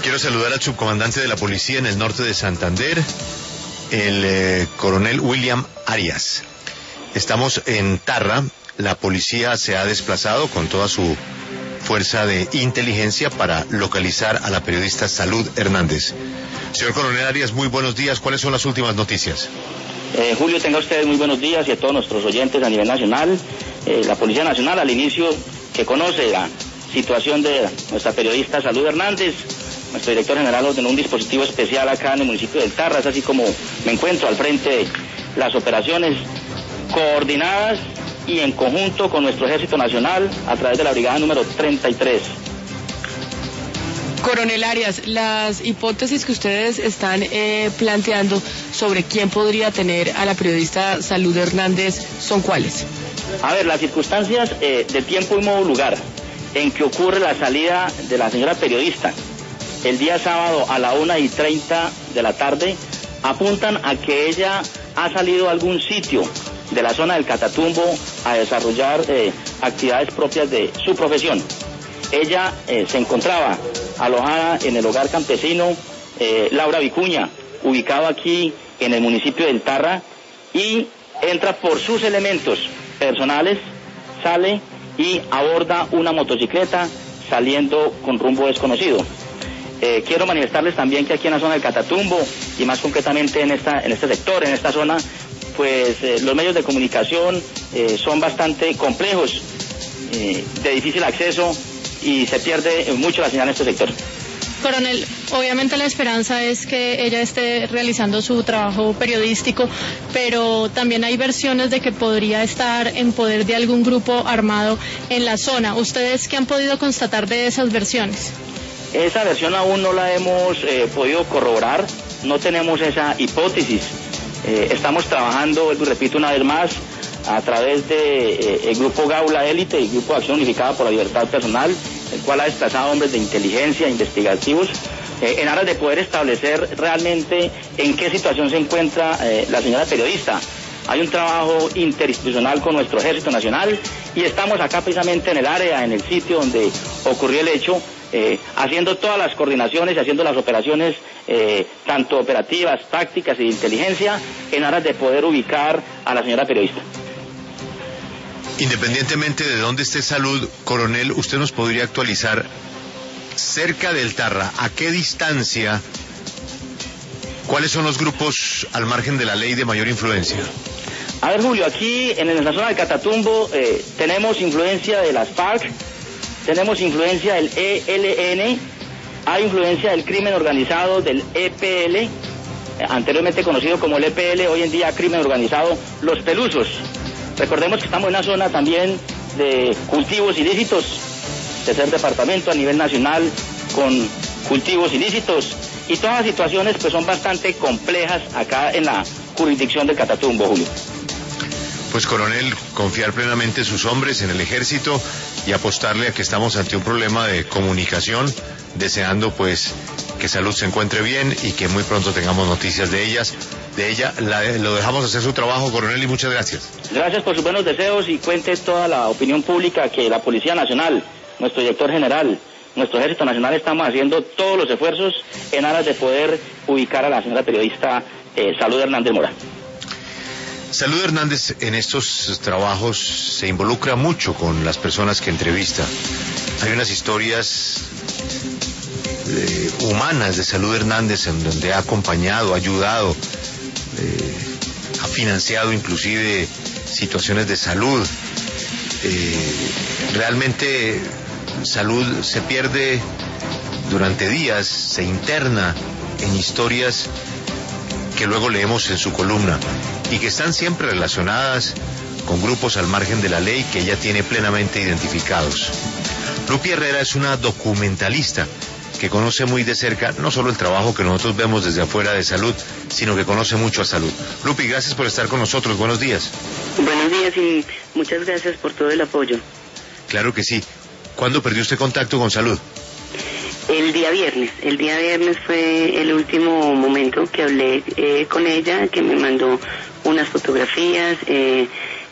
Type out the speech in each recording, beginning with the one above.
Quiero saludar al subcomandante de la policía en el norte de Santander, el coronel William Arias. Estamos en Tarra. La policía se ha desplazado con toda su fuerza de inteligencia para localizar a la periodista Salud Hernández. Señor coronel Arias, muy buenos días. ¿Cuáles son las últimas noticias? Julio, tenga ustedes muy buenos días y a todos nuestros oyentes a nivel nacional. La Policía Nacional, al inicio, que conoce la situación de nuestra periodista Salud Hernández, nuestro director general ordenó un dispositivo especial acá en el municipio del Tarra, es así como me encuentro al frente de las operaciones coordinadas y en conjunto con nuestro Ejército Nacional a través de la brigada número 33. Coronel Arias, las hipótesis que ustedes están planteando sobre quién podría tener a la periodista Salud Hernández son ¿cuáles? A ver, las circunstancias de tiempo y modo lugar en que ocurre la salida de la señora periodista el día sábado a la 1:30 de la tarde apuntan a que ella ha salido a algún sitio de la zona del Catatumbo a desarrollar actividades propias de su profesión. Ella se encontraba alojada en el hogar campesino Laura Vicuña, ubicado aquí en el municipio del Tarra, y entra por sus elementos personales, sale y aborda una motocicleta saliendo con rumbo desconocido. Quiero manifestarles también que aquí en la zona del Catatumbo y más concretamente en este sector, en esta zona, pues los medios de comunicación son bastante complejos, de difícil acceso y se pierde mucho la señal en este sector. Coronel, obviamente la esperanza es que ella esté realizando su trabajo periodístico, pero también hay versiones de que podría estar en poder de algún grupo armado en la zona. ¿Ustedes qué han podido constatar de esas versiones? Esa versión aún no la hemos podido corroborar, no tenemos esa hipótesis. Estamos trabajando, vuelvo y repito una vez más, a través de el Grupo Gaula Élite y Grupo de Acción Unificada por la Libertad Personal, el cual ha desplazado hombres de inteligencia, investigativos, en aras de poder establecer realmente en qué situación se encuentra la señora periodista. Hay un trabajo interinstitucional con nuestro Ejército Nacional y estamos acá precisamente en el área, en el sitio donde ocurrió el hecho, haciendo todas las coordinaciones y haciendo las operaciones tanto operativas, tácticas y de inteligencia en aras de poder ubicar a la señora periodista. Independientemente de dónde esté Salud, coronel, usted nos podría actualizar cerca del Tarra, ¿a qué distancia? ¿Cuáles son los grupos al margen de la ley de mayor influencia? A ver, Julio, aquí en la zona del Catatumbo tenemos influencia de las FARC, tenemos influencia del ELN, hay influencia del crimen organizado, del EPL, anteriormente conocido como el EPL, hoy en día crimen organizado, los Pelusos. Recordemos que estamos en una zona también de cultivos ilícitos, tercer departamento a nivel nacional con cultivos ilícitos, y todas las situaciones pues son bastante complejas acá en la jurisdicción del Catatumbo, Julio. Pues coronel, confiar plenamente en sus hombres, en el ejército y apostarle a que estamos ante un problema de comunicación, deseando pues que Salud se encuentre bien y que muy pronto tengamos noticias de ella. Lo dejamos hacer su trabajo, coronel, y muchas gracias. Gracias por sus buenos deseos y cuente toda la opinión pública que la Policía Nacional, nuestro director general, nuestro Ejército Nacional estamos haciendo todos los esfuerzos en aras de poder ubicar a la señora periodista Salud Hernández Mora. Salud Hernández en estos trabajos se involucra mucho con las personas que entrevista. Hay unas historias humanas de Salud Hernández en donde ha acompañado, ha ayudado, ha financiado inclusive situaciones de salud. Realmente Salud se pierde durante días, se interna en historias que luego leemos en su columna y que están siempre relacionadas con grupos al margen de la ley que ella tiene plenamente identificados. Lupi Herrera es una documentalista que conoce muy de cerca no solo el trabajo que nosotros vemos desde afuera de Salud, sino que conoce mucho a Salud. Lupi, gracias por estar con nosotros, buenos días. Buenos días y muchas gracias por todo el apoyo. Claro que sí. ¿Cuándo perdió usted contacto con Salud? El día viernes fue el último momento que hablé con ella, que me mandó unas fotografías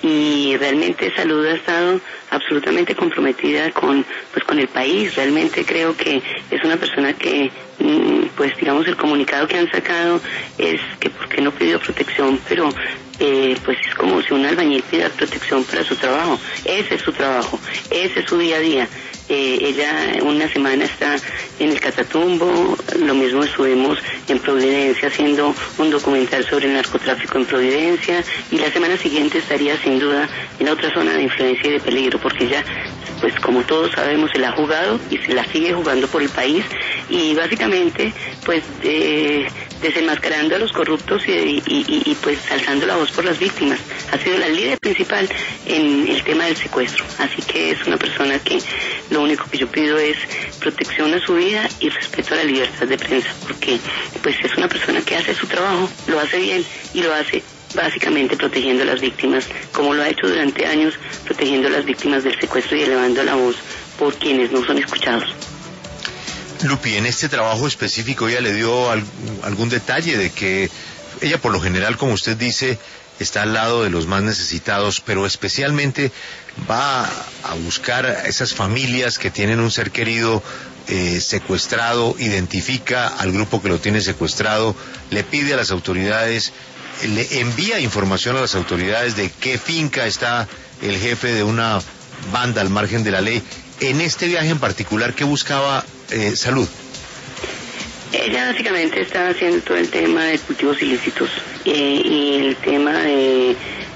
y realmente Salud ha estado absolutamente comprometida con el país. Realmente creo que es una persona que pues digamos el comunicado que han sacado es que porque no pidió protección, pero pues es como si un albañil pidiera protección para su trabajo. Ese es su trabajo, ese es su día a día. Ella una semana está en el Catatumbo, lo mismo estuvimos en Providencia haciendo un documental sobre el narcotráfico en Providencia, y la semana siguiente estaría sin duda en otra zona de influencia y de peligro, porque ella, pues como todos sabemos, se la ha jugado y se la sigue jugando por el país, y básicamente pues desenmascarando a los corruptos y pues alzando la voz por las víctimas. Ha sido la líder principal en el tema del secuestro, así que es una persona que lo único que yo pido es protección a su vida y respeto a la libertad de prensa, porque pues es una persona que hace su trabajo, lo hace bien y lo hace básicamente protegiendo a las víctimas, como lo ha hecho durante años, protegiendo a las víctimas del secuestro y elevando la voz por quienes no son escuchados. Lupi, en este trabajo específico ella le dio algún detalle de que ella por lo general, como usted dice, está al lado de los más necesitados, pero especialmente va a buscar a esas familias que tienen un ser querido secuestrado, identifica al grupo que lo tiene secuestrado, le pide a las autoridades, le envía información a las autoridades de qué finca está el jefe de una banda al margen de la ley. En este viaje en particular, ¿qué buscaba Salud? Ella básicamente está haciendo todo el tema de cultivos ilícitos y el tema de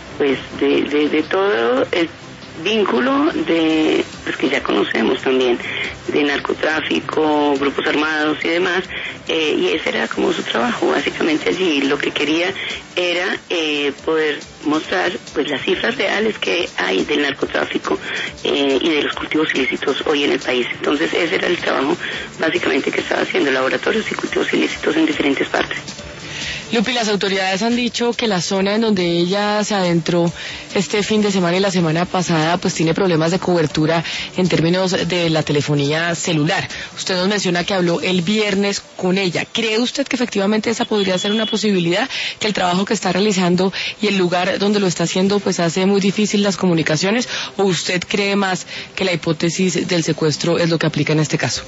todo el vínculo de pues que ya conocemos también de narcotráfico, grupos armados y demás, y ese era como su trabajo básicamente allí. Lo que quería era poder mostrar pues las cifras reales que hay del narcotráfico y de los cultivos ilícitos hoy en el país. Entonces ese era el trabajo básicamente que estaba haciendo, laboratorios y cultivos ilícitos en diferentes partes. Lupi, las autoridades han dicho que la zona en donde ella se adentró este fin de semana y la semana pasada pues tiene problemas de cobertura en términos de la telefonía celular. Usted nos menciona que habló el viernes con ella. ¿Cree usted que efectivamente esa podría ser una posibilidad, que el trabajo que está realizando y el lugar donde lo está haciendo pues hace muy difícil las comunicaciones, o usted cree más que la hipótesis del secuestro es lo que aplica en este caso?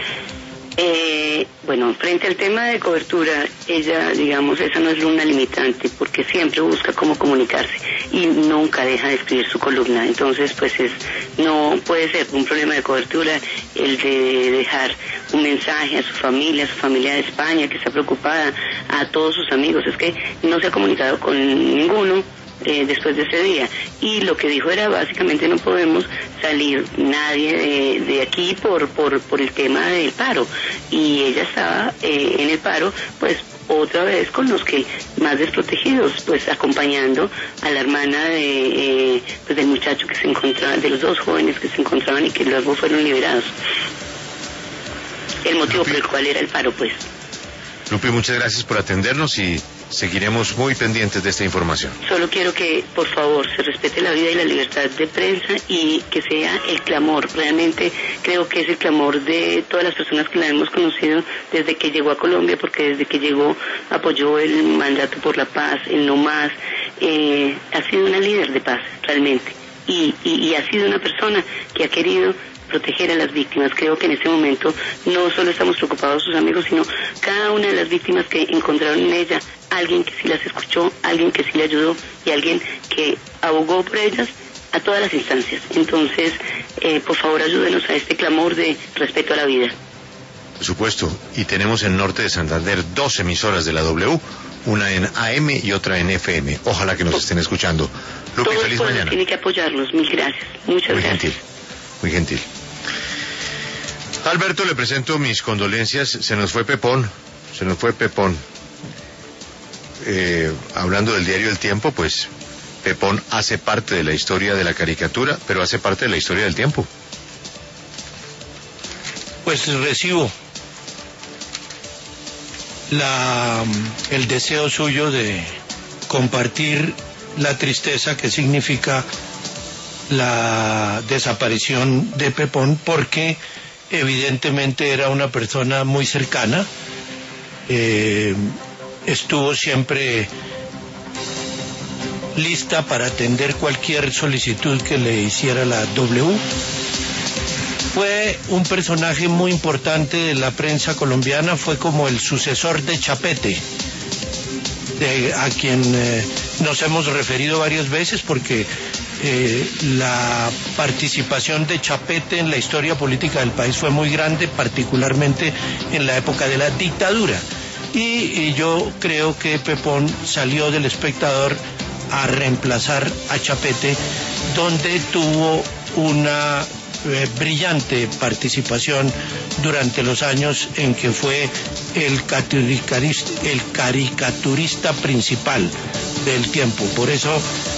Bueno, frente al tema de cobertura, ella, digamos, esa no es una limitante, porque siempre busca cómo comunicarse y nunca deja de escribir su columna. Entonces, pues no puede ser un problema de cobertura el de dejar un mensaje a su familia de España, que está preocupada, a todos sus amigos. Es que no se ha comunicado con ninguno después de ese día, y lo que dijo era básicamente no podemos salir nadie de aquí por el tema del paro, y ella estaba en el paro pues otra vez con los que más desprotegidos, pues acompañando a la hermana del muchacho que se encontraba, de los dos jóvenes que se encontraban y que luego fueron liberados. El motivo por el cual era el paro, pues. Lupi, muchas gracias por atendernos y seguiremos muy pendientes de esta información. Solo quiero que, por favor, se respete la vida y la libertad de prensa y que sea el clamor. Realmente creo que es el clamor de todas las personas que la hemos conocido desde que llegó a Colombia, porque desde que llegó apoyó el mandato por la paz, el no más. Ha sido una líder de paz, realmente. Y ha sido una persona que ha querido proteger a las víctimas. Creo que en este momento no solo estamos preocupados sus amigos, sino cada una de las víctimas que encontraron en ella alguien que sí las escuchó, alguien que sí le ayudó y alguien que abogó por ellas a todas las instancias. Entonces, por favor, ayúdenos a este clamor de respeto a la vida. Por supuesto, y tenemos en Norte de Santander 2 emisoras de la W, una en AM y otra en FM. Ojalá que nos estén escuchando. Lupi, feliz mañana. Tiene que apoyarlos. Mil gracias. Muchas muy gracias. Muy gentil. Alberto, le presento mis condolencias. Se nos fue Pepón. Hablando del diario El Tiempo, pues Pepón hace parte de la historia de la caricatura, pero hace parte de la historia del tiempo. Pues recibo el deseo suyo de compartir la tristeza que significa la desaparición de Pepón, porque evidentemente era una persona muy cercana, estuvo siempre lista para atender cualquier solicitud que le hiciera la W. Fue un personaje muy importante de la prensa colombiana, fue como el sucesor de Chapete, a quien nos hemos referido varias veces porque la participación de Chapete en la historia política del país fue muy grande, particularmente en la época de la dictadura. Y yo creo que Pepón salió del Espectador a reemplazar a Chapete, donde tuvo una brillante participación durante los años en que fue el caricaturista principal del tiempo. Por eso